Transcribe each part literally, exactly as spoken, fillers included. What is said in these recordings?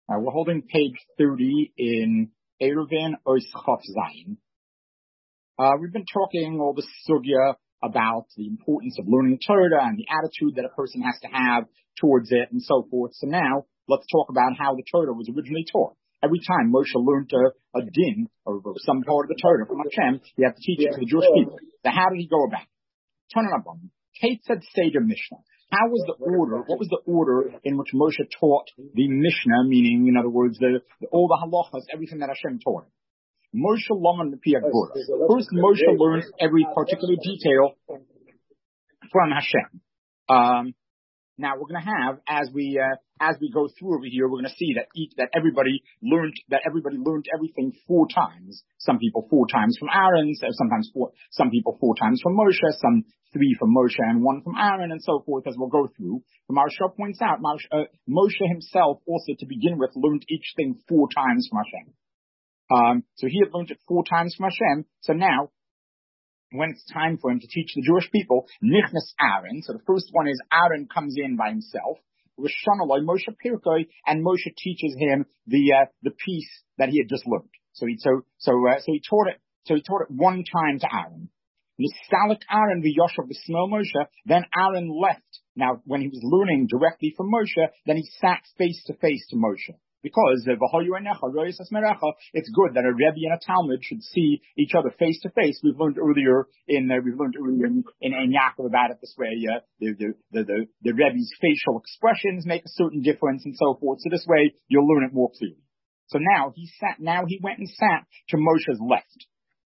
Uh, we're holding page thirty in Eruvin Ois Chof Zayin. Uh, we've been talking all the sugya about the importance of learning Torah and the attitude that a person has to have towards it and so forth. So now let's talk about how the Torah was originally taught. Every time Moshe learned a, a din or some part of the Torah from Hashem, he had to teach it to the Jewish people. So how did he go about it? Turn it up on. Kate said Seder Mishnah. How was the order? What was the order in which Moshe taught the Mishnah? Meaning, in other words, the, the all the halachas, everything that Hashem taught him. Moshe Laman Piyat Gora. First, Moshe learned every particular detail from Hashem. Um, now we're going to have, as we uh, as we go through over here, we're going to see that each, that everybody learned that everybody learned everything four times. Some people four times from Aaron, sometimes four, some people four times from Moshe, some three from Moshe and one from Aaron, and so forth, as we'll go through. The Maharsha points out, uh, Moshe himself also, to begin with, learned each thing four times from Hashem. Um, so he had learned it four times from Hashem. So now, when it's time for him to teach the Jewish people, Nichnas Aaron. So the first one is Aaron comes in by himself. Rishonaloi Moshe Pirkoi, and Moshe teaches him the uh, the piece that he had just learned. So he so so uh, so he taught it. So he taught it one time to Aaron. Nistalik Aaron v'Yoshav v'Smel Moshe. Then Aaron left. Now, when he was learning directly from Moshe, then he sat face to face to Moshe. Because uh, it's good that a Rebbe and a Talmud should see each other face to face. We've learned earlier in uh, we've learned earlier in, in Ein Yaakov about it this way. Uh, the, the the the the Rebbe's facial expressions make a certain difference and so forth. So this way you'll learn it more clearly. So now he sat. Now he went and sat to Moshe's left.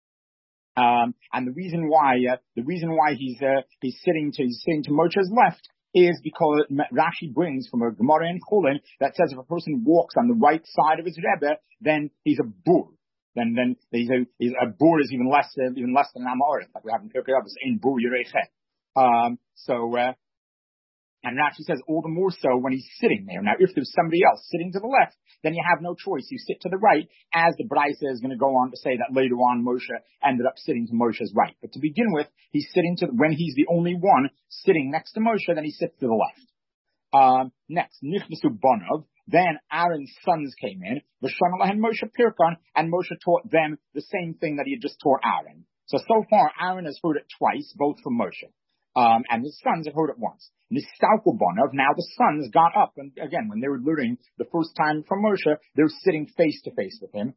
Um, and the reason why uh, the reason why he's uh, he's sitting to he's sitting to Moshe's left is because Rashi brings from a Gemara in Chulin that says if a person walks on the right side of his Rebbe, then he's a bur. Then then he's a, he's a bur is even less uh, even less than an Amorit, like we have in Pirkei Avos, in bur yirechet. Um, so. Uh, And Rashi says all the more so when he's sitting there. Now, if there's somebody else sitting to the left, then you have no choice. You sit to the right, as the Braisa is going to go on to say that later on Moshe ended up sitting to Moshe's right. But to begin with, he's sitting to, when he's the only one sitting next to Moshe, then he sits to the left. Um, next, Nichnasu Bonov. Then Aaron's sons came in, V'shana Moshe Pirkon, and Moshe taught them the same thing that he had just taught Aaron. So, so far, Aaron has heard it twice, both from Moshe. Um, and his sons have heard it once. Nistalkubonov, now the sons got up, and again, when they were learning the first time from Moshe, they were sitting face to face with him.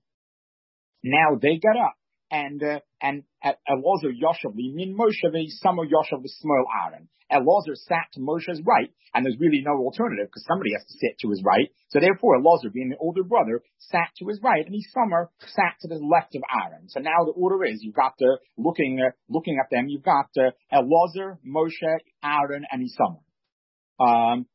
Now they got up, and, uh, and, Elazar Yoshev, Min Moshe, Samo Yoshev, the Smol Aaron. Elazar sat to Moshe's right, and there's really no alternative, because somebody has to sit to his right. So therefore, Elazar, being the older brother, sat to his right, and Isamar sat to the left of Aaron. So now the order is, you've got, uh, looking, uh, looking at them, you've got, uh, Elazar, Moshe, Aaron, and Isamar. Um,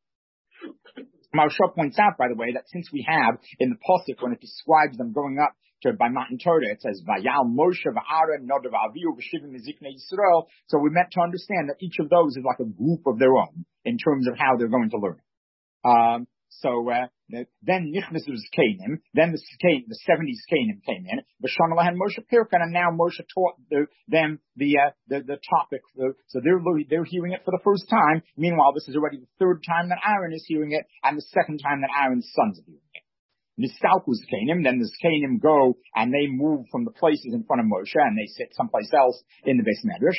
Maharsha points out, by the way, that since we have in the Pasuk, when it describes them going up to by Matan Torah, it says Vayal Moshe v'Aaron Nadav Avihu v'Shivim Miziknei Yisrael. So we're meant to understand that each of those is like a group of their own in terms of how they're going to learn. Um, so uh, then Nichnas was Canaan, then the the seventies Canaan came in. V'Shana Lahan Moshe Pirkan, and now Moshe taught the, them the, uh, the the topic. The, so they're they're hearing it for the first time. Meanwhile, this is already the third time that Aaron is hearing it, and the second time that Aaron's sons are hearing it. Nistalkus Canaan, then the Canaan go and they move from the places in front of Moshe and they sit someplace else in the Beis Medrash.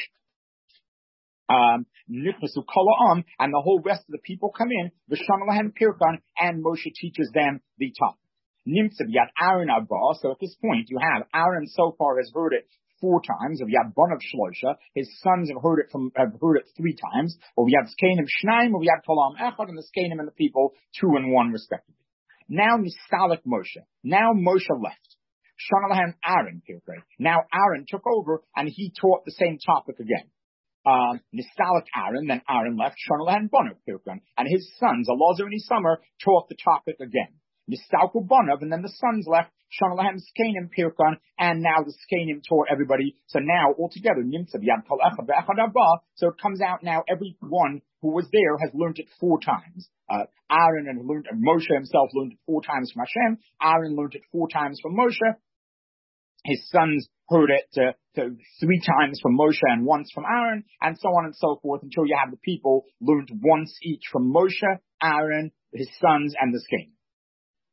Um, and the whole rest of the people come in, V'shanalahem Pirkan, and Moshe teaches them the topic. Nimtzav Yad Aaron Abba, so at this point you have Aaron so far has heard it four times, of Yad Bon of Shloisha, his sons have heard it from, have heard it three times, or we have Skanim Shnaim, or we have Kolam Echad, and the Skanim and the people, two and one respectively. Now Nistalik Moshe, now Moshe left. Shanalahem Aaron Pirkei. Now Aaron took over and he taught the same topic again. Um, Nistalik Aaron, then Aaron left, Shonalahan Bonov Pirkan, and his sons, Elazar and Isamar, taught the topic again. Nistalku Bonov, and then the sons left, Shonalahan Skanim Pirkan, and now the Skanim taught everybody. So now, altogether, Nimtzav Yad Kol Echad Ve'echad Abba, so it comes out now, everyone who was there has learned it four times. Uh, Aaron and learned, Moshe himself learned it four times from Hashem, Aaron learned it four times from Moshe, his sons heard it uh, to three times from Moshe and once from Aaron, and so on and so forth, until you have the people learned once each from Moshe, Aaron, his sons, and the Skanim.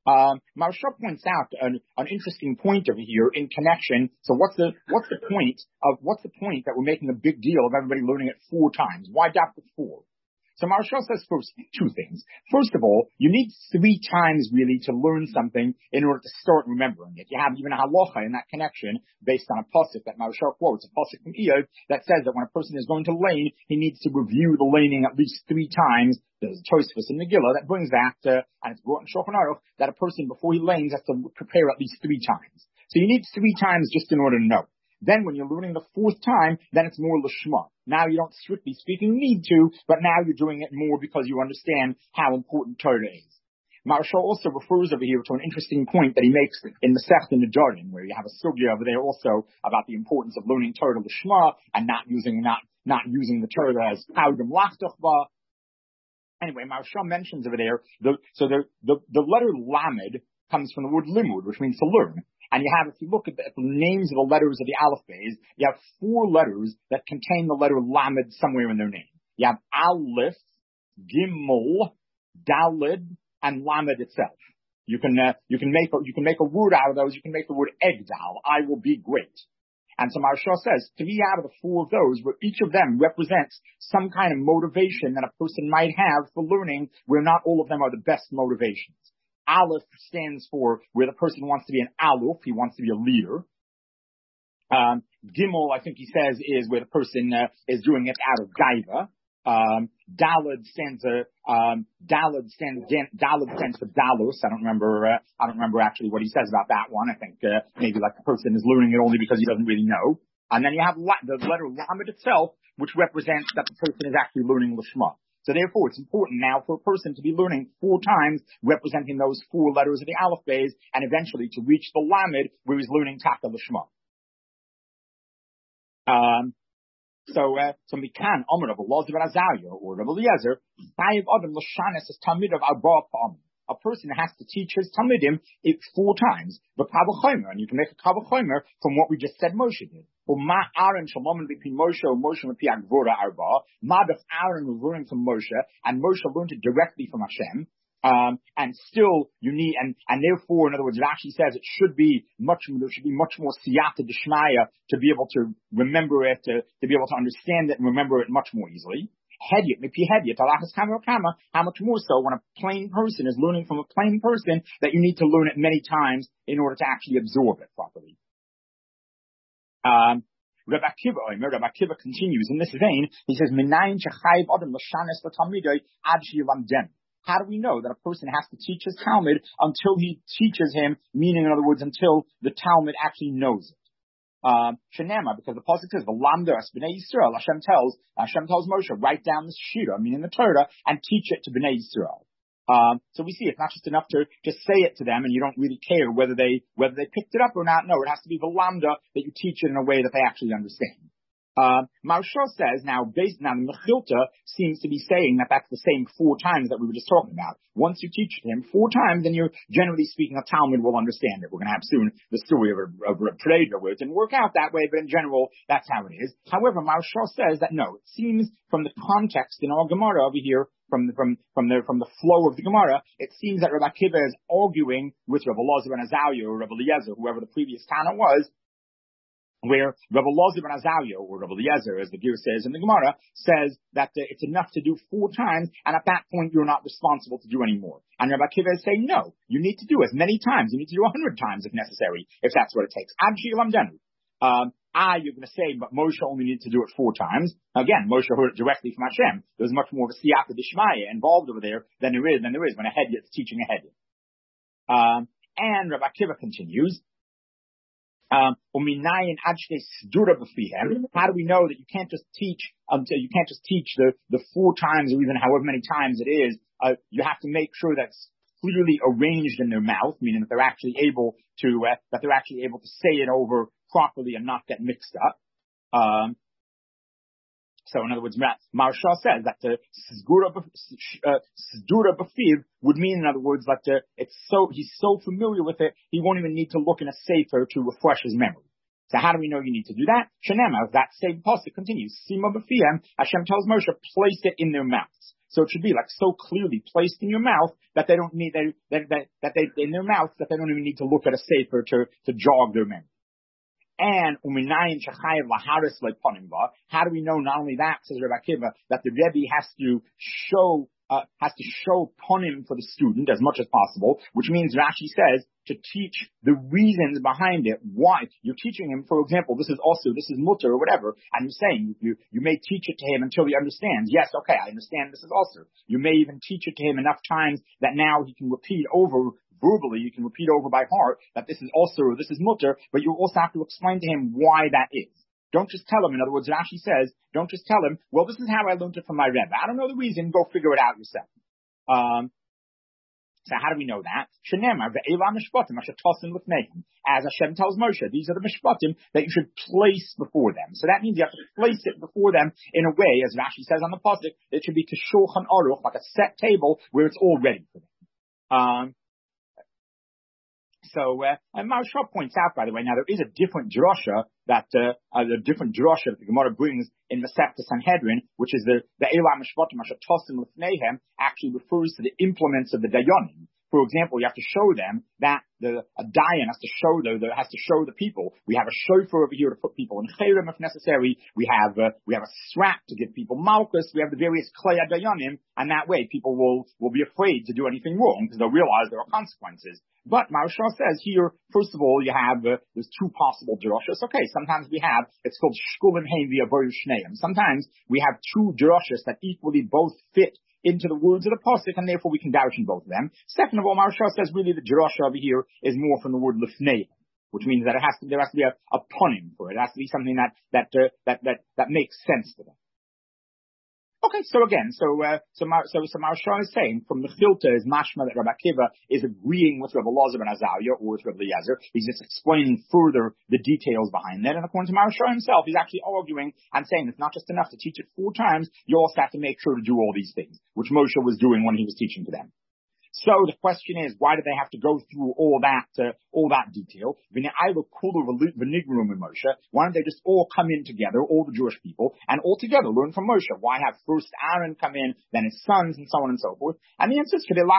Um, Maharsha points out an, an interesting point over here in connection. So what's the, what's the point of, what's the point that we're making a big deal of everybody learning it four times? Why dafka four? So Maharsha says first two things. First of all, you need three times really to learn something in order to start remembering it. You have even a halacha in that connection based on a pasuk that Maharsha quotes, a pasuk from Iyov that says that when a person is going to lane, he needs to review the laning at least three times. There's a Tosfos in Megillah that brings that, uh, and it's brought in Shulchan Aruch, that a person before he lanes has to prepare at least three times. So you need three times just in order to know. Then when you're learning the fourth time, then it's more lishma. Now you don't strictly speaking need to, but now you're doing it more because you understand how important Torah is. Maharsha also refers over here to an interesting point that he makes in the Sech in the Jordan, where you have a sugya over there also about the importance of learning Torah lishma and not using not not using the Torah as powdim lachtochba. Anyway, Maharsha mentions over there, the, so the, the the letter lamed comes from the word limud, which means to learn. And you have, if you look at the, at the names of the letters of the alphabets, you have four letters that contain the letter lamed somewhere in their name. You have aleph, gimel, dalid, and lamed itself. You can uh, you can make a, you can make a word out of those. You can make the word egdal. I will be great. And so Maharsha says three out of the four of those, where each of them represents some kind of motivation that a person might have for learning, where not all of them are the best motivations. Aleph stands for where the person wants to be an aluf, he wants to be a leader. Um, Gimel, I think he says, is where the person uh, is doing it out of gaiva. Um, Dalid stands uh, um, Dalid stands Dalid stands for dalus. I don't remember. Uh, I don't remember actually what he says about that one. I think uh, maybe like the person is learning it only because he doesn't really know. And then you have la- the letter lamed itself, which represents that the person is actually learning lishma. So therefore, it's important now for a person to be learning four times, representing those four letters of the alphabets, and eventually to reach the lamed, where he's learning taka l'shma. Um, so, uh, so Mikan, Omer of Elazar ben Azariah, or Rabbi Eliezer, Chayiv Adam l'shanes is Talmid of Arba Pa'am. A person has to teach his Talmidim it four times. The Kavachomer, and you can make a Kavachomer from what we just said Moshe did. Ma Aaron Shalom between Moshe or Moshe Mapi Agvora Arba. Ma of Aaron was learning from Moshe, and Moshe learned it directly from Hashem. Um, and still you need, and, and therefore, in other words, it actually says it should be much, there should be much more siyata d'shmaya to be able to remember it, to, to be able to understand it and remember it much more easily. Hedyot, mipi hedyot, alachas kama kama, how much more so when a plain person is learning from a plain person that you need to learn it many times in order to actually absorb it properly. Um, Rabbi Akiva, Rabbi Akiva continues in this vein. He says, "Minayin shechayiv adam l'shanes l'talmidei ad sheyilamden." How do we know that a person has to teach his Talmud until he teaches him? Meaning, in other words, until the Talmud actually knows it. Um, Shenema, because the pasuk says, "V'lamda es b'nei Yisrael." Hashem tells Hashem tells Moshe, write down the shira, meaning the Torah, and teach it to b'nei Yisrael. Um, so we see it's not just enough to just say it to them, and you don't really care whether they whether they picked it up or not. No, it has to be v'lamda, that you teach it in a way that they actually understand. Uh, Maharsha says now, based now the Mechilta seems to be saying that that's the same four times that we were just talking about. Once you teach him four times, then you're generally speaking a Talmud will understand it. We're going to have soon the story of a, of a Preda where it didn't work out that way, but in general, that's how it is. However, Maharsha says that no, it seems from the context in our Gemara over here, from the, from from the from the flow of the Gemara, it seems that Rabbi Akiva is arguing with Rabbi Elazar ben Azariah or Rabbi Eliezer, whoever the previous Tana was, where Rabbi Elazar ben Azariah, or Rabbi Eliezer, as the Ger says in the Gemara, says that uh, it's enough to do four times, and at that point you're not responsible to do any more. And Rabbi Akiva is saying, no, you need to do as many times. You need to do a hundred times if necessary, if that's what it takes. Ad sheyilamdenu. Um, ah, you're going to say, but Moshe only needs to do it four times. Again, Moshe heard it directly from Hashem. There's much more of a siyata d'shmaya involved over there than there is than there is when a hedyot is teaching a hedyot. Um, and Rabbi Akiva continues. Um, how do we know that you can't just teach until um, you can't just teach the, the four times or even however many times it is? Uh, you have to make sure that's clearly arranged in their mouth, meaning that they're actually able to uh, that they're actually able to say it over properly and not get mixed up. Um, So in other words, Maharsha says that the Sdura B'fiv would mean, in other words, that uh, it's so he's so familiar with it, he won't even need to look in a sefer to refresh his memory. So how do we know you need to do that? Shenema, that same pasuk continues. Sima b'fiyem, Hashem tells Moshe, place it in their mouths. So it should be like so clearly placed in your mouth that they don't need, that, that, that, that they, in their mouth, that they don't even need to look at a sefer to, to jog their memory. And uminayin shachayev laharis le'ponim. How do we know not only that, says Rabbi Akiva, that the Rebbe has to show uh, has to show ponim for the student as much as possible, which means Rashi says to teach the reasons behind it. Why you're teaching him, for example, this is also this is mutter or whatever, and you're saying you you may teach it to him until he understands. Yes, okay, I understand. This is also. You may even teach it to him enough times that now he can repeat over. Verbally, you can repeat over by heart that this is also, or this is mutter, but you also have to explain to him why that is. Don't just tell him. In other words, Rashi says, don't just tell him, well, this is how I learned it from my Rebbe. I don't know the reason. Go figure it out yourself. Um, so how do we know that? As Hashem tells Moshe, these are the mishpatim that you should place before them. So that means you have to place it before them in a way, as Rashi says on the pasuk, it should be k'shulchan aruch, like a set table where it's all ready for them. Um, So, uh, and Maharsha points out, by the way, now there is a different drasha that, uh, uh the different drasha that the Gemara brings in Masechta Sanhedrin, which is the, the Eila Mishpatim Asher Tosim Lefneihem, actually refers to the implements of the Dayanim. For example, you have to show them that the a dayan has to show the, the has to show the people. We have a shofar over here to put people in chayrim if necessary. We have uh, we have a strap to give people malchus. We have the various klei dayanim, and that way people will will be afraid to do anything wrong because they'll realize there are consequences. But Maharsha says here, first of all, you have uh, there's two possible drashas. Okay, sometimes we have it's called shkulim heim via boyu shneim. Sometimes we have two drashas that equally both fit into the words of the pasuk, and therefore we can doubt in both of them. Second of all, Maharsha says really the drasha over here is more from the word lifnei, which means that it has to there has to be a, a punim for it. It has to be something that that uh, that that that makes sense to them. Okay, so again, so uh, so Mar- so so Maharsha is saying from the Chilta is mashma that Rabbi Akiva is agreeing with Rabbi Elazar ben Azariah or with Rabbi Eliezer. He's just explaining further the details behind that. And according to Maharsha himself, he's actually arguing and saying it's not just enough to teach it four times. You also have to make sure to do all these things, which Moshe was doing when he was teaching to them. So the question is, why do they have to go through all that, uh, all that detail? Why don't they just all come in together, all the Jewish people, and all together learn from Moshe? Why have first Aaron come in, then his sons, and so on and so forth? And the answer is, because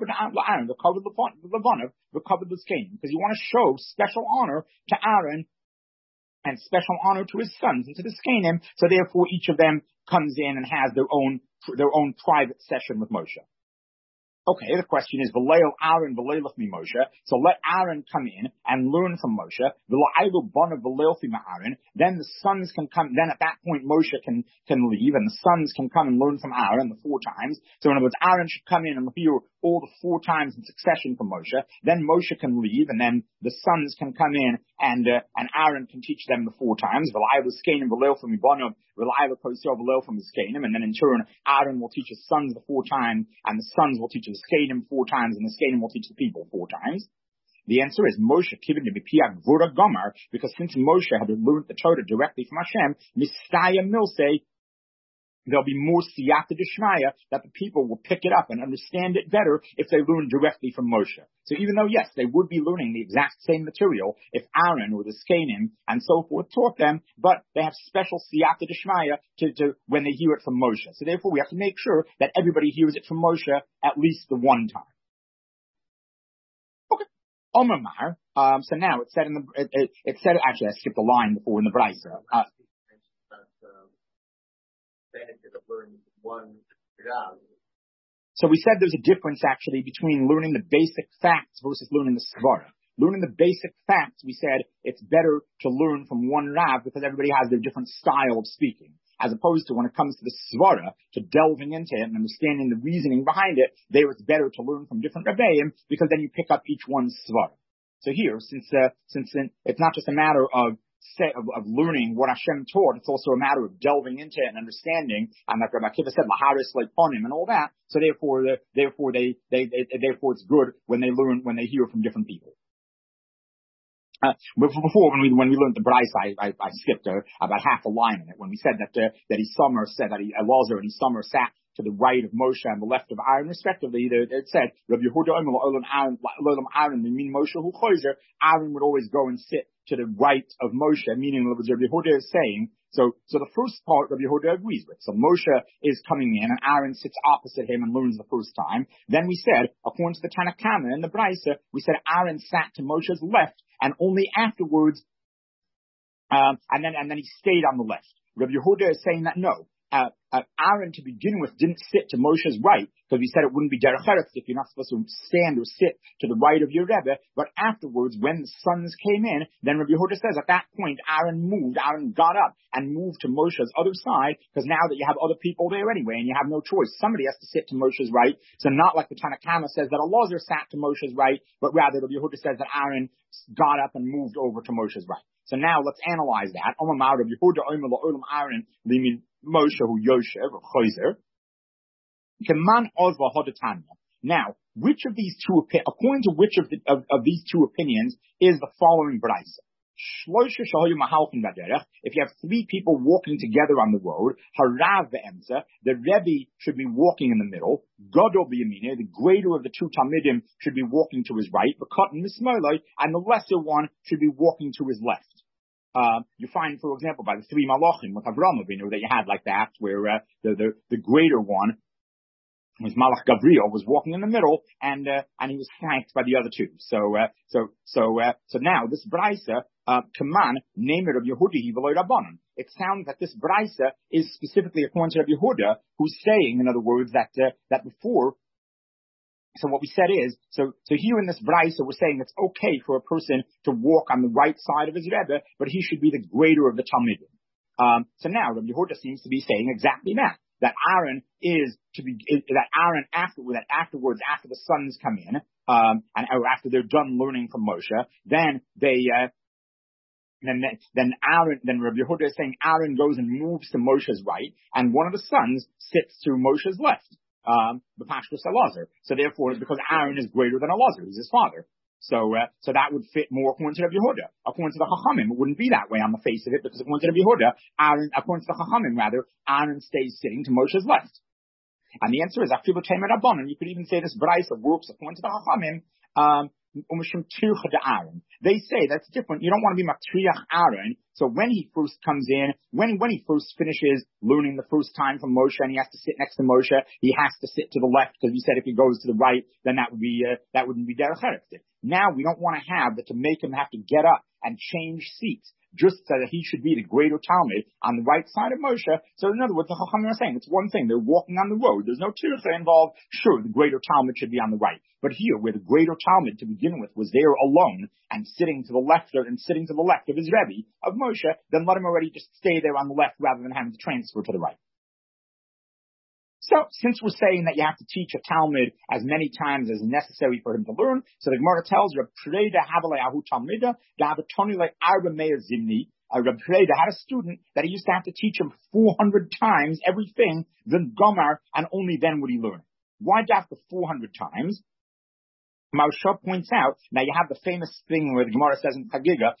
you want to show special honor to Aaron and special honor to his sons and to the Skenim. So therefore, each of them comes in and has their own their own private session with Moshe. Okay, the question is, V'leil Aaron v'leilach mi Moshe. So let Aaron come in and learn from Moshe. V'la'aylu bana v'leil fi Aaron. Then the sons can come. Then at that point, Moshe can can leave, and the sons can come and learn from Aaron the four times. So in other words, Aaron should come in and hear all the four times in succession from Moshe. Then Moshe can leave, and then the sons can come in, and uh, and Aaron can teach them the four times. V'la'aylu skenim v'leil fi bana v'la'aylu kosel v'leil fi skenim. And then in turn, Aaron will teach his sons the four times, and the sons will teach the Skenim four times, and the Skenim will teach the people four times. The answer is Moshe given to be Piag Vura Gomer, because since Moshe had learned the Torah directly from Hashem, Mistaya Milse, there'll be more siyata d'shmaya that the people will pick it up and understand it better if they learn directly from Moshe. So even though, yes, they would be learning the exact same material if Aaron or the Skenim and so forth taught them, but they have special siyata d'shmaya to, to, when they hear it from Moshe. So therefore we have to make sure that everybody hears it from Moshe at least the one time. Okay. Omer Mar, um, so now it's said in the, it, it, it said, actually I skipped a line before in the Brisa. Uh, benefit of learning one job. So we said there's a difference actually between learning the basic facts versus learning the svara. Learning the basic facts, we said it's better to learn from one Rav because everybody has their different style of speaking. As opposed to when it comes to the svara, to delving into it and understanding the reasoning behind it, there it's better to learn from different Rebbeim because then you pick up each one's svara. So here, since uh, since uh, it's not just a matter of Of, of learning what Hashem taught, it's also a matter of delving into it and understanding. And like Rabbi Akiva said, laharis le'ponim and all that. So therefore, the, therefore they, they, they, therefore it's good when they learn, when they hear from different people. Uh, before when we when we learned the Brisa, I, I, I skipped uh, about half a line in it when we said that uh, that Isamar said that he, Elazar and Isamar sat to the right of Moshe and the left of Aaron, respectively. It said, Rabbi Yehuda Omer Olam Aaron, Olam Aaron, meaning Moshe who Choizer, Aaron would always go and sit to the right of Moshe, meaning what Rabbi Yehuda is saying. So, so the first part Rabbi Yehuda agrees with. So Moshe is coming in and Aaron sits opposite him and learns the first time. Then we said, according to the Tanna Kama and the Brisa, we said Aaron sat to Moshe's left and only afterwards, um, and then, and then he stayed on the left. Rabbi Yehuda is saying that no. Uh, uh, Aaron to begin with didn't sit to Moshe's right because we said it wouldn't be derech eretz if you're not supposed to stand or sit to the right of your Rebbe. But afterwards, when the sons came in, then Rabbi Yehuda says at that point Aaron moved, Aaron got up and moved to Moshe's other side because now that you have other people there anyway and you have no choice, somebody has to sit to Moshe's right. So not like the Tanna Kama says that Elazar sat to Moshe's right, but rather Rabbi Yehuda says that Aaron got up and moved over to Moshe's right. So now let's analyze that. Rabbi Yehuda Omer Olam Aaron limin Moshe who Yoshev or Choizer. Keman Ozva Hodatanya. Now, which of these two, according to which of, the, of, of these two opinions is the following brisa? If you have three people walking together on the road, Harav ve'emza, the Rebbe should be walking in the middle. Gadol b'yamina, the greater of the two Talmidim should be walking to his right. V'katan mismolai, and the lesser one should be walking to his left. Uh, you find, for example, by the three Malachim with Avraham Avinu that you had like that, where uh, the, the the greater one was Malach Gabriel, was walking in the middle, and uh, and he was flanked by the other two. So uh, so so uh, so now this brisa, uh, Kaman, name it of Yehudi v'lo Rabbanan. It sounds that this brisa is specifically according to Rabbi Yehuda, who's saying, in other words, that uh, that before. So what we said is, so, so here in this brisa, we're saying it's okay for a person to walk on the right side of his Rebbe, but he should be the greater of the Talmidim. Um, so now, Rabbi Yehuda seems to be saying exactly that, that Aaron is to be, is, that Aaron after, that afterwards, after the sons come in, um, and or after they're done learning from Moshe, then they, uh, then, then Aaron, then Rabbi Yehuda is saying Aaron goes and moves to Moshe's right, and one of the sons sits to Moshe's left. Um, the Pashtus Elazar. So therefore, because Aaron is greater than Elazar, who's his father. So, uh, so that would fit more according to Rabbi Yehuda. According to the Chachamim, it wouldn't be that way on the face of it, because according to Rabbi Yehuda, Aaron, according to the Chachamim rather, Aaron stays sitting to Moshe's left. And the answer is, Afilu Temer Rabbanan. You could even say this brisa works according to the Chachamim, um, they say that's different. You don't want to be matriach Aaron. So when he first comes in, when when he first finishes learning the first time from Moshe, and he has to sit next to Moshe, he has to sit to the left because we said if he goes to the right, then that would be uh, that wouldn't be derech eretz. Now we don't want to have that to make him have to get up and change seats just so that he should be the greater Talmud on the right side of Moshe. So in other words, the Chachamim are saying it's one thing. They're walking on the road. There's no tircha involved. Sure, the greater Talmud should be on the right. But here, where the greater Talmud to begin with was there alone and sitting to the left of, and sitting to the left of his Rebbe, of Moshe, then let him already just stay there on the left rather than having to transfer to the right. So, since we're saying that you have to teach a Talmud as many times as necessary for him to learn, so the Gemara tells Reb Preda Havalayahu Talmida, Davatoni like Arba Meir Zimni, Reb Preda had a student that he used to have to teach him four hundred times everything, then Gomar, and only then would he learn. Why after four hundred times? Marsha points out, now you have the famous thing where the Gemara says in Chagiga,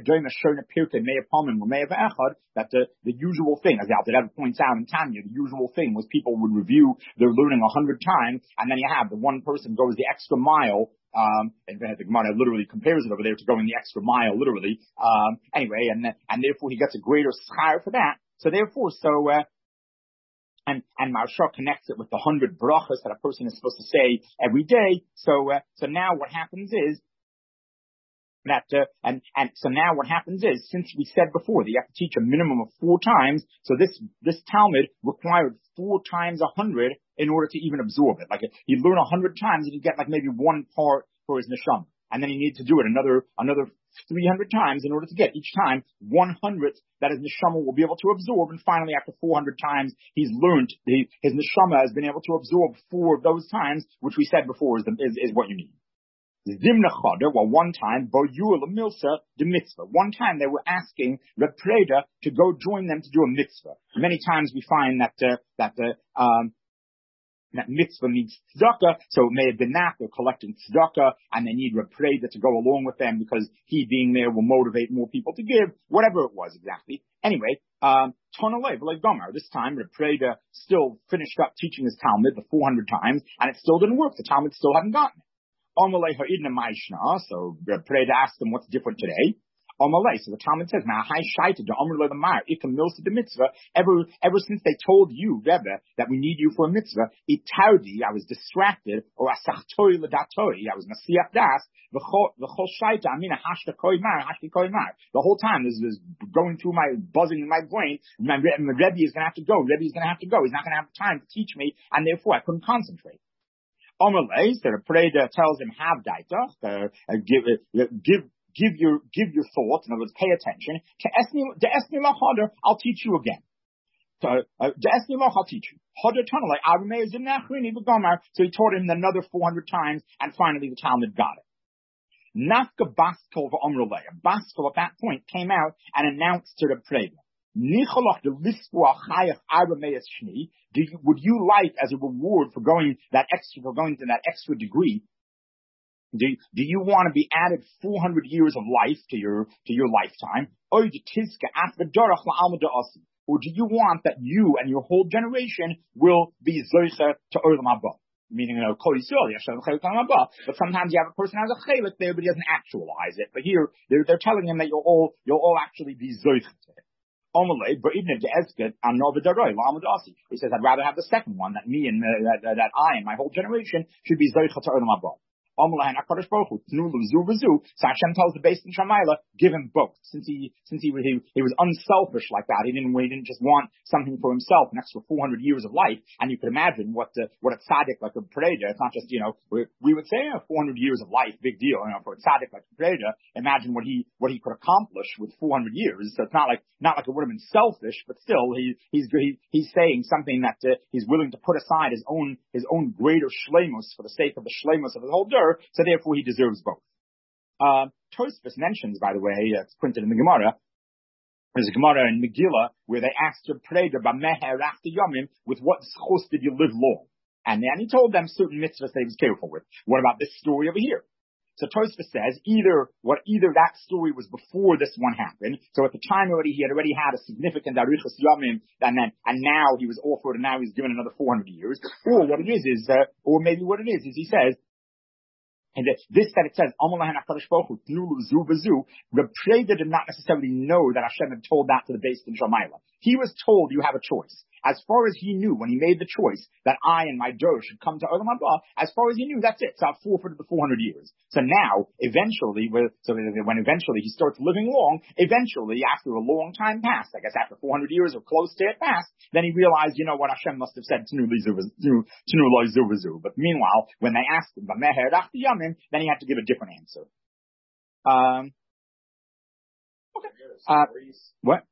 that the, the usual thing, as the Alter Rebbe points out in Tanya, the usual thing was people would review their learning a hundred times, and then you have the one person goes the extra mile, um, and the Gemara literally compares it over there to going the extra mile, literally, um, anyway, and, and therefore he gets a greater schar for that. So therefore, so, uh, And, and Marsha connects it with the hundred brachas that a person is supposed to say every day. So, uh, so now what happens is that, uh, and, and so now what happens is, since we said before that you have to teach a minimum of four times, so this, this Talmud required four times a hundred in order to even absorb it. Like, he'd learn a hundred times and he'd get like maybe one part for his neshama. And then he needs to do it another, another three hundred times in order to get each time one hundredth that his neshama will be able to absorb. And finally, after four hundred times, he's learned, he, his neshama has been able to absorb four of those times, which we said before is, the, is, is what you need. Well, one time, one time they were asking Reb Preda to go join them to do a mitzvah. Many times we find that, uh, that, uh, um, that mitzvah needs tzedakah, so it may have been that they're collecting tzedakah, and they need Reb Preda to go along with them because he being there will motivate more people to give, whatever it was exactly. Anyway, um, this time Reb Preda still finished up teaching his Talmud the four hundred times, and it still didn't work. The Talmud still hadn't gotten it. So Reb Preda asked him, what's different today? So the Talmud says, ever, ever since they told you, Rebbe, that we need you for a mitzvah, itardi, I was distracted, or asachtori l'datori, I was nasiach das, the whole time this is going through my, buzzing in my brain, my, my Rebbe is going to have to go, Rebbe is going to have to go, he's not going to have time to teach me, and therefore I couldn't concentrate. Omerle, so the Preda tells him, have daitach, uh, give, uh, give, Give your, give your thoughts, in other words, pay attention. I'll teach you again. I'll teach you. So he taught him another four hundred times, and finally the Talmud got it. Nafka Baskol v'Omrulei. A Baskol at that point came out and announced to the Preda, do you, would you like, as a reward for going that extra, for going to that extra degree, Do, do you want to be added four hundred years of life to your, to your lifetime? Or do you want that you and your whole generation will be zoicha to Olam Haba? Meaning, you know, but sometimes you have a person who has a chelik there, but he doesn't actualize it. But here, they're, they're telling him that you'll all, you'll all actually be zoicha to it. He says, I'd rather have the second one, that me and, uh, that, that I and my whole generation should be zoicha to Olam Haba. So Hashem tells the Beis Din Shamayla, give him both. Since he, since he, he, he was unselfish like that, he didn't, he didn't just want something for himself, an extra four hundred years of life. And you could imagine what, uh, what a tzaddik like a Preda, it's not just, you know, we, we would say, oh, four hundred years of life, big deal, you know, for a tzaddik like a Preda, imagine what he, what he could accomplish with four hundred years. So it's not like, not like it would have been selfish, but still, he, he's, he, he's saying something that, uh, he's willing to put aside his own, his own greater shleimus for the sake of the shleimus of his whole dir. So therefore he deserves both. Uh, Tosfos mentions, by the way, uh, it's printed in the Gemara, there's a Gemara in Megillah where they asked her Preda, with what schus did you live long? And then he told them certain mitzvahs that he was careful with. What about this story over here? So Tosfos says either what either that story was before this one happened, so at the time already he had already had a significant arichas yamim, and then and now he was offered, and now he's given another four hundred years, or what it is is, uh, or maybe what it is is he says. And this that it says, Reb Preda did not necessarily know that Hashem had told that to the Beis Din Shamayla. He was told you have a choice. As far as he knew when he made the choice that I and my Dor should come to Olam Haba, as far as he knew, that's it. So I've forfeited the four hundred years. So now, eventually, so when eventually he starts living long, eventually, after a long time passed, I guess after four hundred years or close to it passed, then he realized, you know what, Hashem must have said, Tnu Loi Zuvazu. But meanwhile, when they asked him, then he had to give a different answer. Um, okay. Uh, what?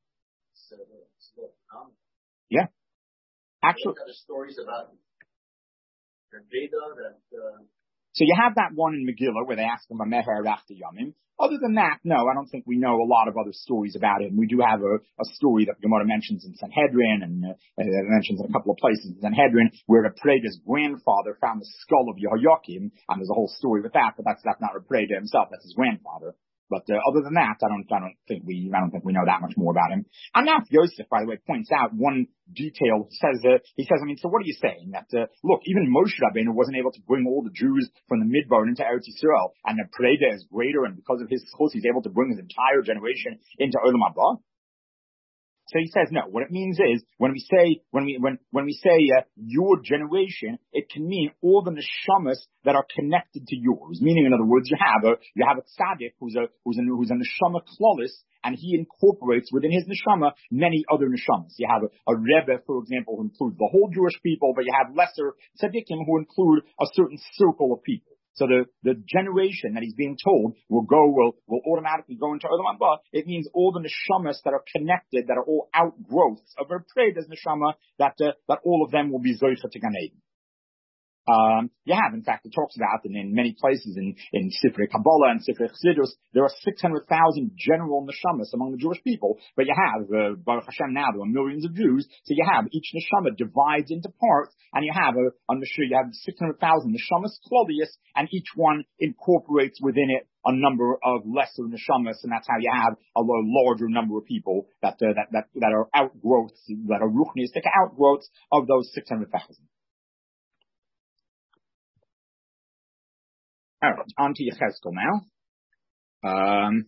Yeah. Actually, stories about Veda that. Uh... So you have that one in Megillah where they ask him a meher after Yamim. Other than that, no, I don't think we know a lot of other stories about it. And we do have a, a story that Gemara mentions in Sanhedrin, and uh, it mentions in a couple of places in Sanhedrin where the Preda's grandfather found the skull of Yehoiakim, and there's a whole story with that. But that's that's not a Preda himself; that's his grandfather. But uh, other than that, I don't, I don't think we, I don't think we know that much more about him. Anaf Yosef, by the way, points out one detail. He says, uh, he says, I mean, so what are you saying? That uh, look, even Moshe Rabbeinu wasn't able to bring all the Jews from the Midbar into Eretz Yisrael, and the Preda is greater, and because of his schus, he's able to bring his entire generation into Olam Haba. So he says, no, what it means is, when we say, when we, when, when we say, uh, your generation, it can mean all the neshamas that are connected to yours. Meaning, in other words, you have a, you have a tzaddik who's a, who's a, who's a neshama klolis, and he incorporates within his neshama many other neshamas. You have a, a rebbe, for example, who includes the whole Jewish people, but you have lesser tzaddikim who include a certain circle of people. So the, the generation that he's being told will go, will, will automatically go into Olam Haba. It means all the neshamas that are connected, that are all outgrowths of her Preda's neshama, that, uh, that all of them will be Zoicha to Gan Eden. Um, you have, in fact, it talks about, and in many places in, in Sifrei Kabbalah and Sifrei Chassidus, there are six hundred thousand general neshamas among the Jewish people, but you have, uh, Baruch Hashem now, there are millions of Jews, so you have each neshama divides into parts, and you have, a, on the shir, you have six hundred thousand neshamas klolius, and each one incorporates within it a number of lesser neshamas, and that's how you have a larger number of people that, uh, that, that, that are outgrowths, that are ruchnistic outgrowths of those six hundred thousand. All right, on to Yechezkel now. Um,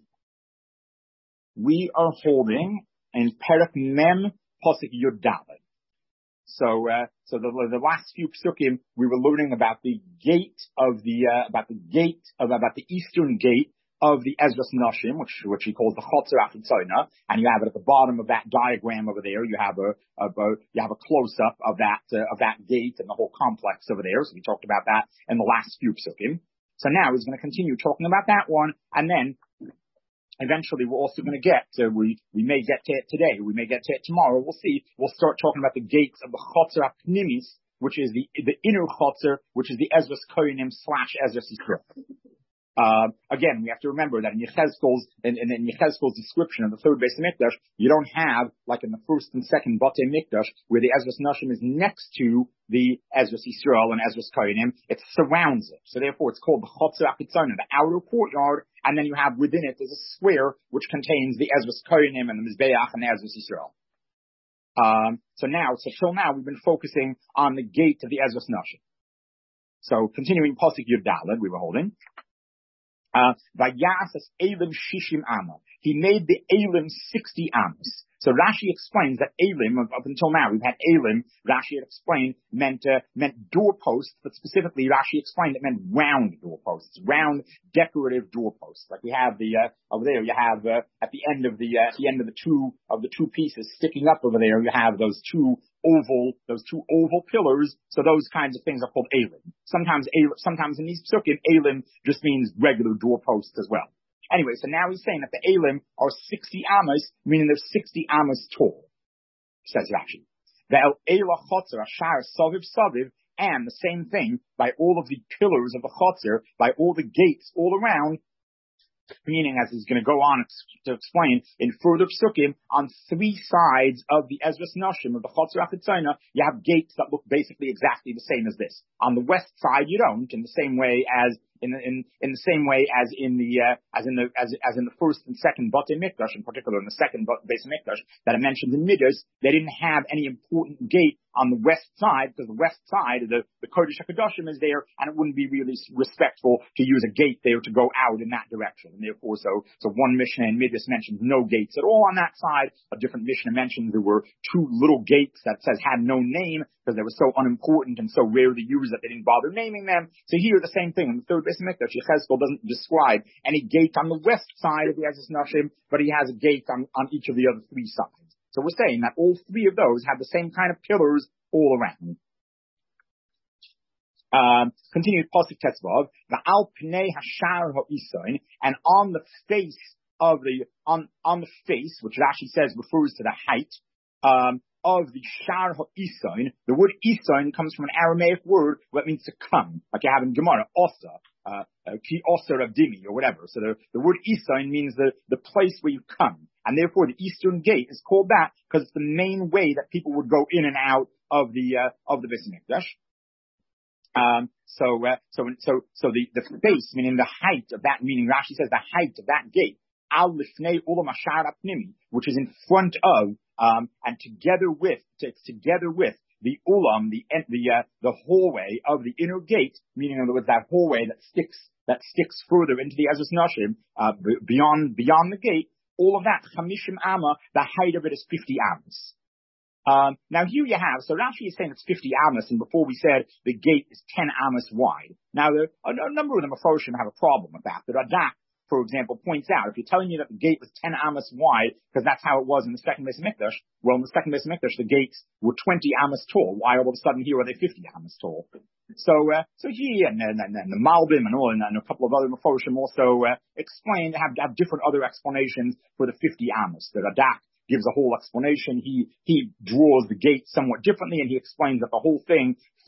we are holding in Perek Mem Pasuk Yud Daled. So, uh, so the, the last few psukim we were learning about the gate of the uh, about the gate of about the eastern gate of the Ezras Nashim, which which he calls the Chotzer Achitzona, and you have it at the bottom of that diagram over there. You have a, a, a you have a close up of that uh, of that gate and the whole complex over there. So we talked about that in the last few psukim. So now he's going to continue talking about that one, and then eventually we're also going to get to, we, we may get to it today, we may get to it tomorrow, we'll see, we'll start talking about the gates of the Chotzer HaPnimis, which is the, the inner Chotzer, which is the Ezras Kohanim slash Ezras Yisrael. Uh, again, we have to remember that in Yechezkel's, in, in, in Yechezkel's description of the third Beis Mikdash, you don't have, like in the first and second Batei Mikdash, where the Ezras Nashim is next to the Ezras Yisrael and Ezras Kohanim, it surrounds it. So therefore it's called the Chotzer Achitzona, the outer courtyard, and then you have within it, there's a square which contains the Ezras Kohanim and the Mizbeach and the Ezras Yisrael. Um, so now, so till now we've been focusing on the gate of the Ezras Nashim. So continuing Pasuk Yud Daled, we were holding. Uh, Vayasas Elim Shishim Amma. He made the Elim sixty Amos. So Rashi explains that Elim, up, up until now, we've had Elim, Rashi had explained, meant, uh, meant doorposts, but specifically Rashi explained it meant round doorposts, round decorative doorposts. Like we have the, uh, over there, you have, uh, at the end of the, uh, at the end of the two, of the two pieces sticking up over there, you have those two oval, those two oval pillars. So those kinds of things are called Elim. Sometimes, sometimes in these psukim, Elim just means regular doorposts as well. Anyway, so now he's saying that the Elim are sixty amas, meaning they're sixty amas tall, says Rashi. The Eila Chotzer, Ashar, Saviv, Saviv, and the same thing by all of the pillars of the Chotzer, by all the gates all around, meaning, as he's going to go on to explain in further psukim, on three sides of the Ezras Nashim, of the Chotzer Achitzona, you have gates that look basically exactly the same as this. On the west side, you don't, in the same way as In the, in, in the same way as in the, uh, as in the, as, as in the first and second Batei Mikdash, in particular in the second Beis Mikdash that I mentioned in Midas, they didn't have any important gate on the west side, because the west side of the, the Kodesh HaKadoshim is there, and it wouldn't be really respectful to use a gate there to go out in that direction. And therefore, so, so one Mishnah in Midas mentions no gates at all on that side. A different Mishnah mentions there were two little gates that says had no name, because they were so unimportant and so rarely used that they didn't bother naming them. So here, the same thing. In the third Beis Mikdash, Yechezkel doesn't describe any gate on the west side of the Ezras Nashim, but he has a gate on, on each of the other three sides. So we're saying that all three of those have the same kind of pillars all around. Um, continued Pasuk Tetzvav, the Al Pnei Hashar Ha'Isoin, and on the face of the, on, on the face, which Rashi says refers to the height, um, of the Shar Ha'Isoin. The word Isoin comes from an Aramaic word that means to come, like you have in Gemara, Osa, uh, Ki Osa Rabdimi, or whatever. So the, the word Isoin means the, the place where you come. And therefore the Eastern Gate is called that because it's the main way that people would go in and out of the, uh, of the Beis Mikdash. Um, so, uh, so, so, so the, the face, meaning the height of that, meaning Rashi says the height of that gate, Al Lifnei Ulam Ashar Apnimi, which is in front of, um, and together with, to, together with the ulam, the, the, uh, the hallway of the inner gate, meaning in other words, that hallway that sticks, that sticks further into the Ezras Nashim, uh, beyond, beyond the gate, all of that, Chamishim Amma, the height of it is fifty amos. Um, now here you have, so Rashi is saying it's fifty amos, and before we said the gate is ten amos wide. Now, the, a, a number of the Mefarshim have a problem with that. The Radak, for example, points out, if you're telling me that the gate was ten amos wide, because that's how it was in the second Beis Mikdash, well, in the second Beis Mikdash, the gates were twenty amos tall. Why all of a sudden here are they fifty amos tall? So, uh, so he and, and, and the Malbim and all, and, and a couple of other Mefarshim also, uh, explain, have, have different other explanations for the fifty amos. The Radak gives a whole explanation. He, he draws the gate somewhat differently, and he explains that the whole thing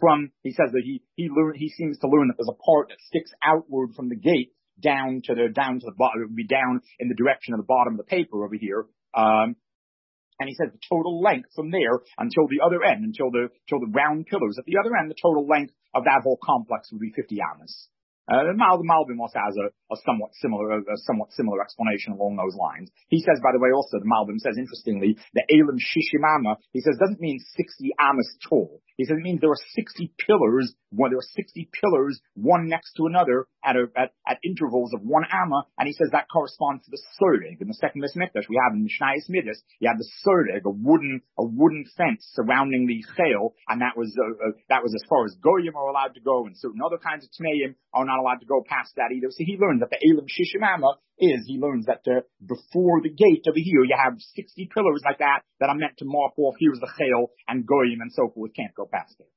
from, he says that he, he learn, he seems to learn that there's a part that sticks outward from the gate down to the, down to the bottom, it would be down in the direction of the bottom of the paper over here. Um, and he says the total length from there until the other end, until the, until the round pillars at the other end, the total length of that whole complex would be fifty amas. Uh, Malbim, Malbim also has a, a somewhat similar, a somewhat similar explanation along those lines. He says, by the way, also, the Malbim says, interestingly, the Elim Shishim Amma, he says, doesn't mean sixty amas tall. He says it means there are sixty pillars, when there are sixty pillars, one next to another, at a, at, at intervals of one amma, and he says that corresponds to the Serdeg. In the second Beis Mikdash, we have in Mishnayos Midas, you have the Serdeg, a wooden, a wooden fence surrounding the Chayil, and that was, uh, uh, that was as far as Goyim are allowed to go, and certain other kinds of Tmeim are not allowed to go past that either. So he learns that the Elim Shishim Amma is, he learns that uh, before the gate over here, you have sixty pillars like that, that are meant to mark off, here's the Chayil, and Goyim and so forth can't go past it.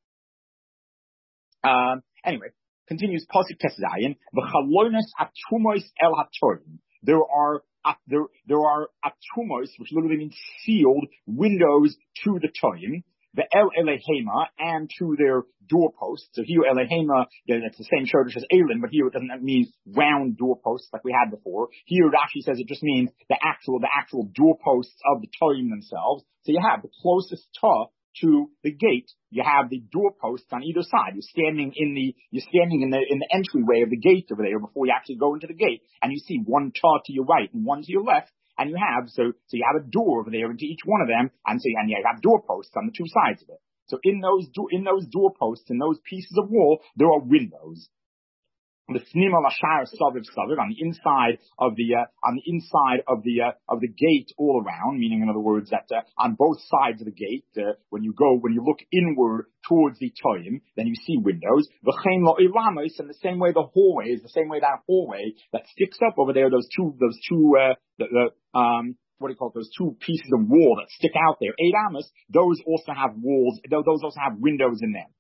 Um, anyway, continues Pasuk Teszayin, v'chalonos atumos el hatorim. There are uh, there there are atumos, which literally means sealed windows to the toyim. The El Elehema, and to their doorposts. So here Elehema, it's the same Shodesh as Elim, but here it doesn't mean round doorposts like we had before. Here Rashi says it just means the actual, the actual doorposts of the Toim themselves. So you have the closest Ta to the gate, you have the doorposts on either side. You're standing in the, you're standing in the, in the entryway of the gate over there before you actually go into the gate, and you see one Ta to your right and one to your left. And you have, so, so you have a door over there into each one of them, and so, and you have doorposts on the two sides of it. So in those, do, in those doorposts, in those pieces of wall, there are windows. The snima lashar saviv saviv, on the inside of the, uh, on the inside of the, uh, of the gate all around, meaning in other words that, uh, on both sides of the gate, uh, when you go, when you look inward towards the toyim, then you see windows. V'chein lo ilamos, in the same way the hallway is the same way that hallway that sticks up over there, those two, those two, uh, the, the, um, what do you call it, those two pieces of wall that stick out there, eight amas, those also have walls, those also have windows in them.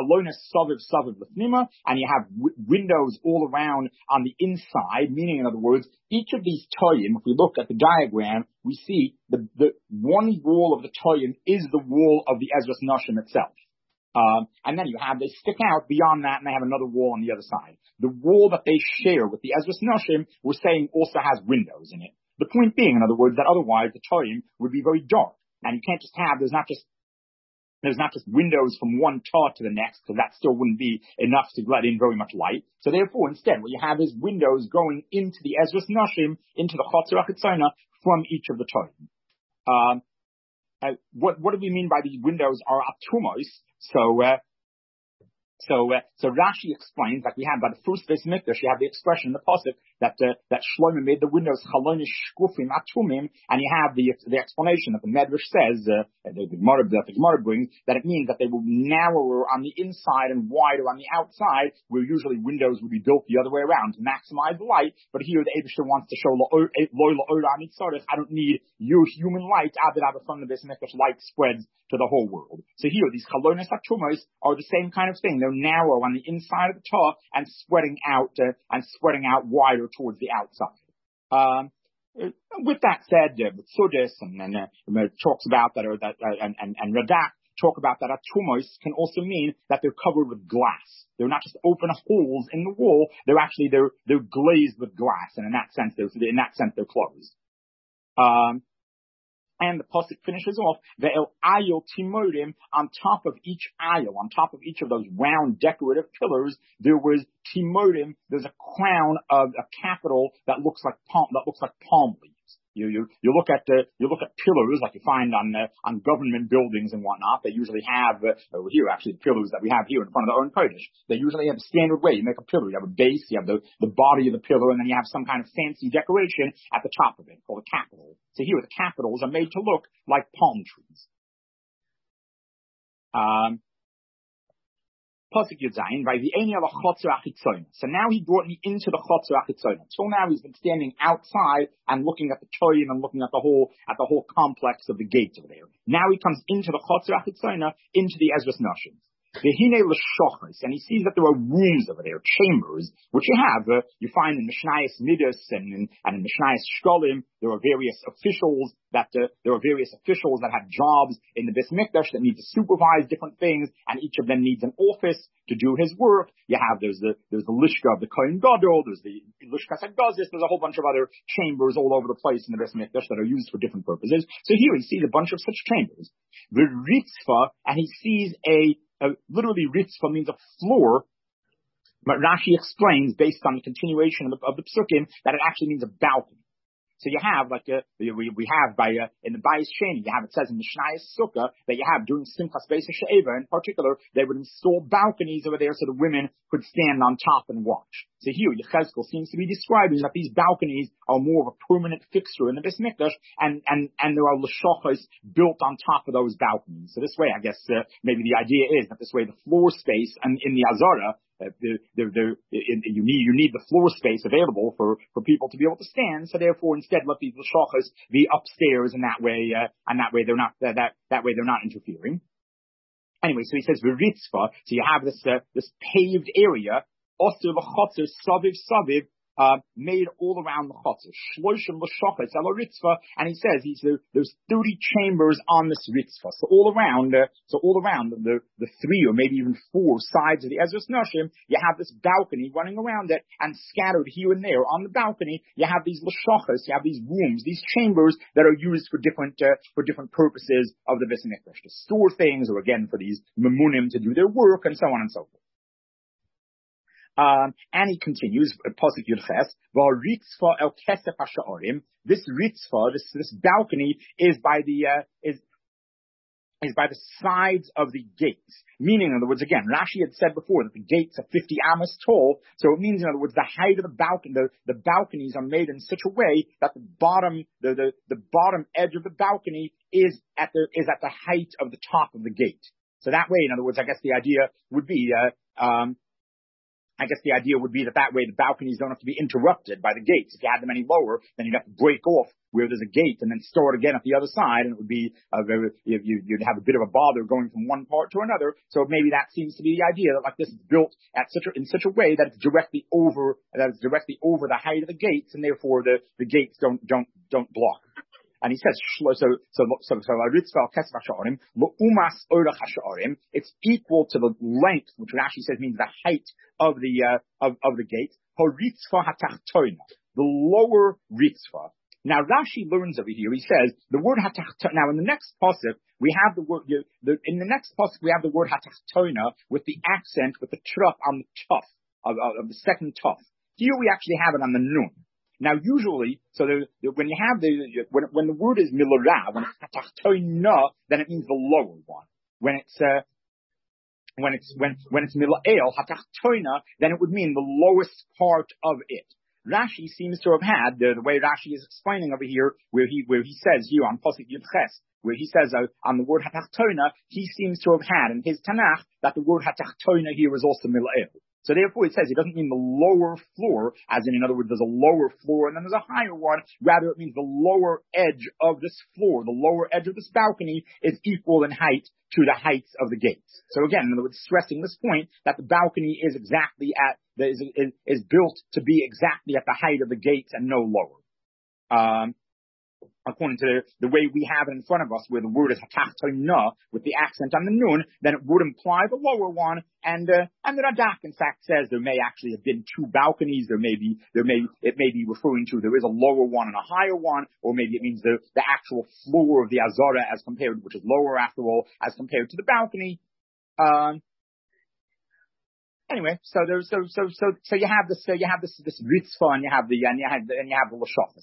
And you have w- windows all around on the inside, meaning in other words, each of these toyim, if we look at the diagram, we see the, the one wall of the toyim is the wall of the Ezras Nashim itself. Um, and then you have, they stick out beyond that and they have another wall on the other side. The wall that they share with the Ezras Nashim, we're saying also has windows in it. The point being, in other words, that otherwise the toyim would be very dark. And you can't just have, there's not just There's not just windows from one ta to the next, because that still wouldn't be enough to let in very much light. So therefore, instead, what you have is windows going into the Ezras Nashim, into the Chatzar HaChitzona, from each of the toyim. Um, uh, what, what do we mean by these windows are atumos? So, uh, So, uh, so Rashi explains, like we had by the first Beis Mikdash, you have the expression in the pasuk that uh, that Shlomo made the windows chalonim shkufim atumim, and you have the the explanation that the Medrash says, uh, the Gemara that the Gemara brings, that it means that they will be narrower on the inside and wider on the outside, where usually windows would be built the other way around to maximize the light. But here the Eibishter wants to show loy la'ora mitzarech. I don't need your human light. Avid from the Beis Mikdash, light spreads to the whole world. So here these chalonis atumos are the same kind of thing. They're narrow on the inside of the top and spreading out uh, and spreading out wider towards the outside. Um, with that said, uh, Sudis and, and uh, talks about that, or that, uh, and, and, and Radak talk about that atumos can also mean that they're covered with glass. They're not just open holes in the wall. They're actually they're they're glazed with glass, and in that sense, they're in that sense they're closed. Um, And the pasuk finishes off, ve'el ayil timorim, on top of each ayil, on top of each of those round decorative pillars, there was timorim, there's a crown of a capital that looks like palm, that looks like palm leaves. You, you, you look at, uh, you look at pillars like you find on, uh, on government buildings and whatnot. They usually have, uh, over here actually, the pillars that we have here in front of the Aron Kodesh. They usually have a standard way. You make a pillar. You have a base, you have the, the body of the pillar, and then you have some kind of fancy decoration at the top of it called a capital. So here the capitals are made to look like palm trees. Um, Pasuk Yudzayin, by the Eni ala Chatzar HaChitzona. So now he brought me into the Chatzar HaChitzona. Till now he's been standing outside and looking at the toyim and looking at the whole, at the whole complex of the gates over there. Now he comes into the Chatzar HaChitzona, into the Ezras Nashim. V'hinei l'shochos, and he sees that there are rooms over there, chambers, which you have, uh, you find in Mishnayos Midas and in, and in Mishnayos Shkolim. There are various officials that, uh, there are various officials that have jobs in the Beis Mikdash that need to supervise different things, and each of them needs an office to do his work. You have, there's the, there's the Lishka of the Kohen Gadol, there's the Lishkas HaGazis, there's a whole bunch of other chambers all over the place in the Beis Mikdash that are used for different purposes. So here he sees a bunch of such chambers. The Ritzvah, and he sees a, Uh, literally, ritzvah means a floor, but Rashi explains, based on the continuation of the, of the psukim, that it actually means a balcony. So you have, like, uh, we, we have by, uh, in the Bayis Sheni, you have, it says in Mishnayos Sukkah, that you have, during Simchas Beis HaShe'eva in particular, they would install balconies over there so the women could stand on top and watch. So here, Yechezkel seems to be describing that these balconies are more of a permanent fixture in the Beis Mikdash, and, and, and there are leshachos built on top of those balconies. So this way, I guess, uh, maybe the idea is that this way the floor space and in the Azara, Uh, the, the, the, in, you need you need the floor space available for, for people to be able to stand. So therefore, instead, let these l'shachos be upstairs, and that way, uh, and that way they're not uh, that that way they're not interfering. Anyway, so he says v'ritzvah. So you have this uh, this paved area, osir v'chotzer saviv saviv. Uh, made all around the chutzah, shloshim l'shachos ala ritzvah, and he says he's there, there's thirty chambers on this ritzvah. So all around, uh, so all around the the three or maybe even four sides of the Ezras Nashim, you have this balcony running around it, and scattered here and there on the balcony, you have these l'shachos, you have these rooms, these chambers that are used for different uh, for different purposes of the Beis Mikdash, to store things, or again for these memunim to do their work, and so on and so forth. Um, and he continues, Pasuk Yud Ches, V'ritzvah el kesef hasha'arim. This ritzvah, this this balcony, is by the uh, is is by the sides of the gates. Meaning, in other words, again, Rashi had said before that the gates are fifty amos tall. So it means, in other words, the height of the balcony, the, the balconies are made in such a way that the bottom, the, the the bottom edge of the balcony is at the is at the height of the top of the gate. So that way, in other words, I guess the idea would be. Uh, um, I guess the idea would be that that way the balconies don't have to be interrupted by the gates. If you had them any lower, then you'd have to break off where there's a gate and then store it again at the other side, and it would be a very, you, you'd have a bit of a bother going from one part to another. So maybe that seems to be the idea, that like this is built at such a, in such a way that it's directly over, that it's directly over the height of the gates, and therefore the, the gates don't, don't, don't block. And he says, so, so, so, so, so, it's equal to the length, which Rashi says means the height of the, uh, of, of the gate, the lower ritzvah. Now Rashi learns over here, he says, the word hatachtona, now in the next pasuk, we have the word, the, in the next pasuk, we have the word hatachtona with the accent, with the truf on the tuf, of, of, of the second tuf. Here we actually have it on the nun. Now, usually, so the, the, when you have the, when, when the word is milara, when it's hatachtona, then it means the lower one. When it's, uh, when it's, when, when it's mila'el, hatachtona, then it would mean the lowest part of it. Rashi seems to have had, the, the way Rashi is explaining over here, where he, where he says here on Pasuk Yud Ches, where he says uh, on the word hatachtona, he seems to have had in his Tanakh that the word hatachtona here is also mila'el. So therefore it says it doesn't mean the lower floor, as in, in other words, there's a lower floor and then there's a higher one. Rather, it means the lower edge of this floor, the lower edge of this balcony is equal in height to the heights of the gates. So again, in other words, stressing this point that the balcony is exactly at, is, is, is built to be exactly at the height of the gates and no lower. Um, according to the, the way we have it in front of us, where the word is hatachtona with the accent on the nun, then it would imply the lower one. And uh, and the Radak, in fact, says there may actually have been two balconies. There may be there may it may be referring to there is a lower one and a higher one, or maybe it means the the actual floor of the Azara as compared, which is lower after all, as compared to the balcony. Um, Anyway, so there's so so so so you have this so you have this this ritzvah, and you have the and you have the, and you have the l'shachos.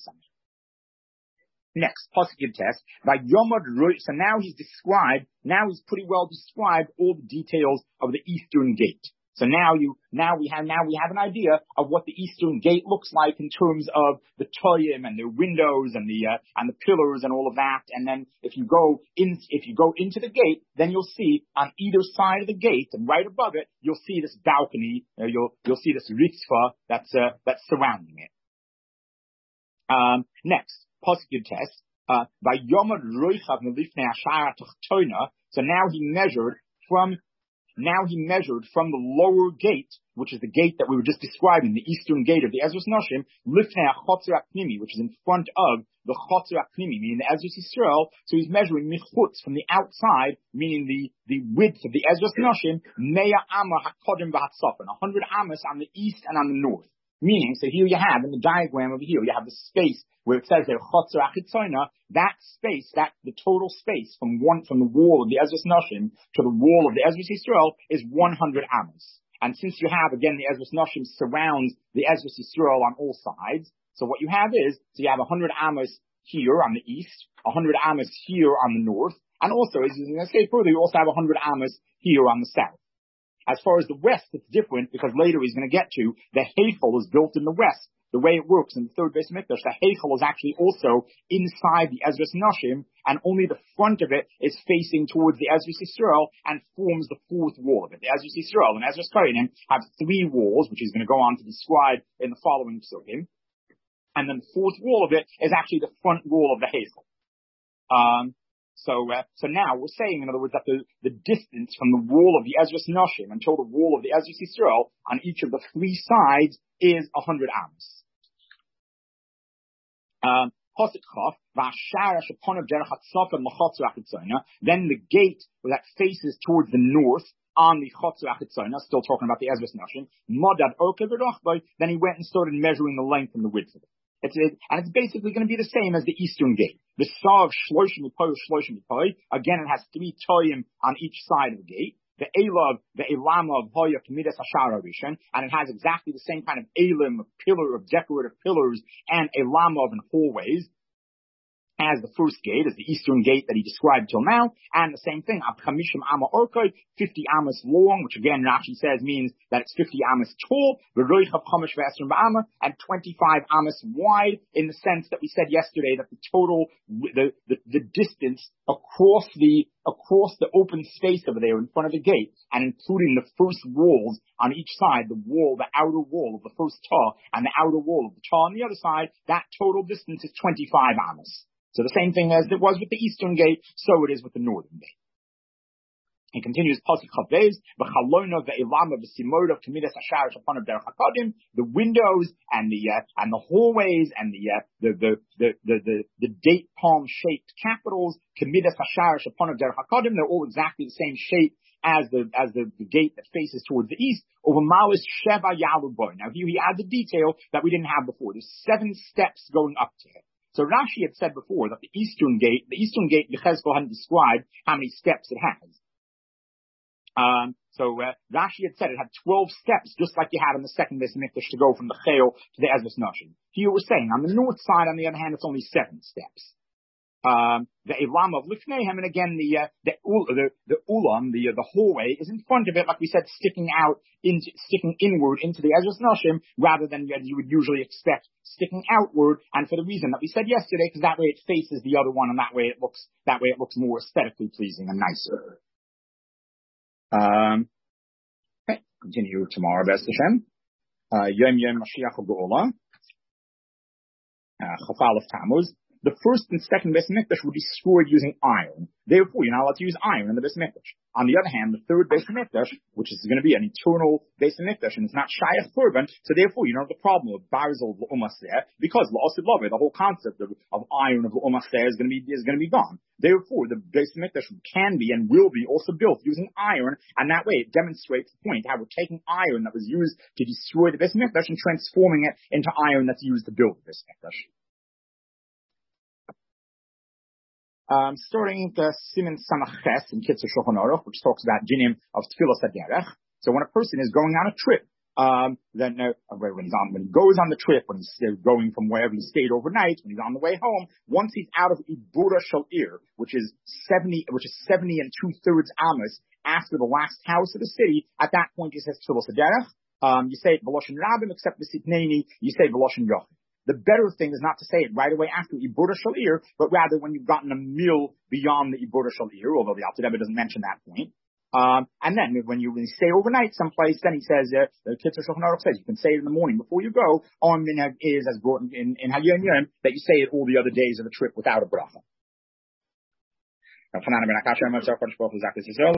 Next, Pasuk Yud Tes, by Yomad Roy. So now he's described. Now he's pretty well described all the details of the eastern gate. So now you, now we have, now we have an idea of what the eastern gate looks like in terms of the toyim and the windows and the, uh, and the pillars and all of that. And then if you go in, if you go into the gate, then you'll see on either side of the gate and right above it, you'll see this balcony, uh, you'll, you'll see this ritzvah that's, uh, that's surrounding it. Um, next, Pasuk Yud Tes, uh, by Yomad Roichav Melifnei Hashara Tachtoina. So now he measured from now he measured from the lower gate, which is the gate that we were just describing, the eastern gate of the Ezras Nashim, lifnei hachotzer hapnimi, which is in front of the chotzer hapnimi, meaning the Ezras Yisrael. So he's measuring michutz from the outside, meaning the, the width of the Ezras Nashim, mea amma hakodim v'hatzafon, a hundred amas on the east and on the north. Meaning, so here you have, in the diagram over here, you have the space where it says there, chotzer achitzoina, that space, that, the total space from one, from the wall of the Ezras Nashim to the wall of the Ezras Yisrael is one hundred amas. And since you have, again, the Ezras Nashim surrounds the Ezras Yisrael on all sides, so what you have is, so you have one hundred amas here on the east, one hundred amas here on the north, and also, as you're going to say further, you also have one hundred amas here on the south. As far as the west, it's different because later he's going to get to the Heichel is built in the west. The way it works in the third Beis Mikdash, the Heichel is actually also inside the Ezras Nashim, and only the front of it is facing towards the Ezras Yisrael and forms the fourth wall of it. The Ezras Yisrael and Ezras Kohanim have three walls, which he's going to go on to describe in the following psukim. And then the fourth wall of it is actually the front wall of the Heichel. Um, So, uh, so now we're saying, in other words, that the, the distance from the wall of the Ezras Nashim until the wall of the Ezras Yisrael on each of the three sides is a hundred amos. Um, then the gate that faces towards the north on the Chotzer Achitzona, still talking about the Ezras Nashim, then he went and started measuring the length and the width of it. It's, it, and it's basically going to be the same as the eastern gate. The Saw of Shloshim Mipoy, Shloshim Mipoy, again it has three toyim on each side of the gate. The Elav, the Elama of Hoya Kamidas Hashara Rishon, and it has exactly the same kind of Elim, of pillar, of decorative pillars, and Elama of hallways as the first gate, as the eastern gate that he described till now, and the same thing, Ab Chamishim Amma Orkoi, fifty amas long, which again Rashi says means that it's fifty amas tall, V'roich of Chamish V'esrim Ba'ama, and twenty-five amas wide, in the sense that we said yesterday that the total, the, the, the distance across the, across the open space over there in front of the gate, and including the first walls on each side, the wall, the outer wall of the first tar, and the outer wall of the tar on the other side, that total distance is twenty-five amas. So the same thing as it was with the eastern gate, so it is with the northern gate. He continues, Pasuk Chavez, v'chalona ve'ilama v'simoda k'midas ashar shapan of derech hakadim, the windows and the uh, and the hallways and the uh, the, the the the the the date palm shaped capitals k'midas ashar shapan of derech hakadim, they're all exactly the same shape as the as the, the gate that faces towards the east. Over malis sheva yaluboy. Now here he adds a detail that we didn't have before. There's seven steps going up to it. So Rashi had said before that the eastern gate, the eastern gate, Yechezkel hadn't described how many steps it has. Um, so uh, Rashi had said it had twelve steps, just like you had in the second Beis Mikdash to go from the Chayil to the Ezras Nashim. Here we're saying on the north side, on the other hand, it's only seven steps. Um, the Elam of Lifneihem, and again the uh, the the the Ulam, the uh, the hallway is in front of it, like we said, sticking out, into, sticking inward into the Ezras Nashim, rather than as you would usually expect, sticking outward. And for the reason that we said yesterday, because that way it faces the other one, and that way it looks that way it looks more aesthetically pleasing and nicer. Um, okay, continue tomorrow, B'ez Hashem. Uh, Yom Yom Mashiach Geula, Chafal of Tammuz. The first and second Beis Mikdash were destroyed using iron. Therefore, you're not allowed to use iron in the Beis Mikdash. On the other hand, the third Beis Mikdash, which is going to be an eternal Beis Mikdash, and it's not Shayach Korban, so therefore you don't have the problem of Barzil L'Umaseh, because L'Osid Love, the whole concept of, of iron of L'Umaseh is going to be is going to be gone. Therefore, the Beis Mikdash can be and will be also built using iron, and that way it demonstrates the point how we're taking iron that was used to destroy the Beis Mikdash and transforming it into iron that's used to build the Beis Mikdash. Um, starting the Siman Samaches in Kitzur Shulchan Aruch, which talks about dinim of Tfilas Haderech. So when a person is going on a trip, um, then uh, when he's on, when he goes on the trip, when he's going from wherever he stayed overnight, when he's on the way home, once he's out of Ibura Shal Ir, which is seventy, which is seventy and two thirds amas after the last house of the city, at that point he says Tfilas Haderech. Um, you say it V'loshen Rabim, except the Sitneni, you say V'loshen Yochid. The better thing is not to say it right away after Ibura Shal Ir, but rather when you've gotten a mil beyond the Ibura Shal Ir, although the Alter Rebbe doesn't mention that point. Um, and then when you, when you stay overnight someplace, then he says, uh, the Kitzur Shulchan Aruch says, you can say it in the morning before you go, on minhag is as brought in, in, in Hayom Yom, that you say it all the other days of the trip without a bracha.